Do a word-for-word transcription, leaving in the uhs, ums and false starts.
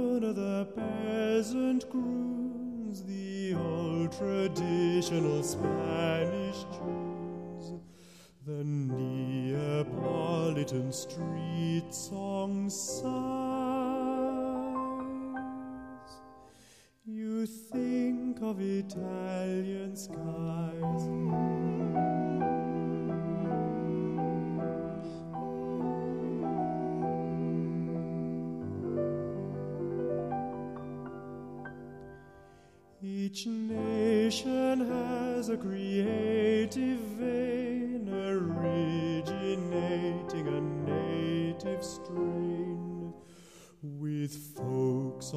tune of the peasant croons the old traditional Spanish tunes. The Neapolitan street song sighs. You think of Italian skies. Each nation has a creative vein originating a native strain, with folks